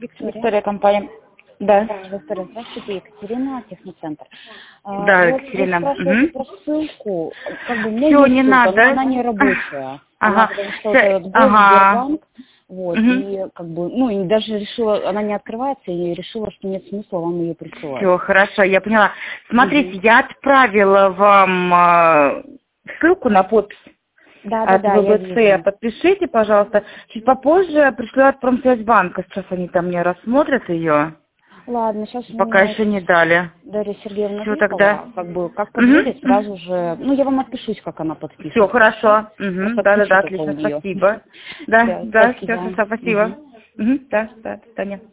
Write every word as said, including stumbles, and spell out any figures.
Виктория. Виктория, компания. Да. Да, Виктория, здравствуйте, Екатерина, Техноцентр. А, Да, вот Екатерина. вы спрашиваете Угу. про ссылку. Как бы у меня Все, есть не ссылка, надо. но она не рабочая. Она, Ага. потому что Всё, это ага. Сбербанк, вот, Угу. и как бы, ну, и даже решила, она не открывается, и решила, что нет смысла вам ее присылать. Все, хорошо, я поняла. Смотрите, Угу. я отправила вам э, ссылку на подпись Да, да, от да, я ВБЦ. вижу. Подпишите, пожалуйста. Чуть попозже пришлю от Промсвязьбанка. Сейчас они там мне рассмотрят ее. Ладно, сейчас у Пока меня еще не дали. Дарья Сергеевна Все тогда. выехала, как бы, как подъедет, Угу. сразу же, ну, я вам отпишусь, как она Все, подпишет, хорошо? хорошо. Угу. Просто Да, да, отключу да, только у отлично, нее. спасибо. Да, Да, да, все, спасибо. хорошо, спасибо. Мгм. Угу. Да, да, до свидания.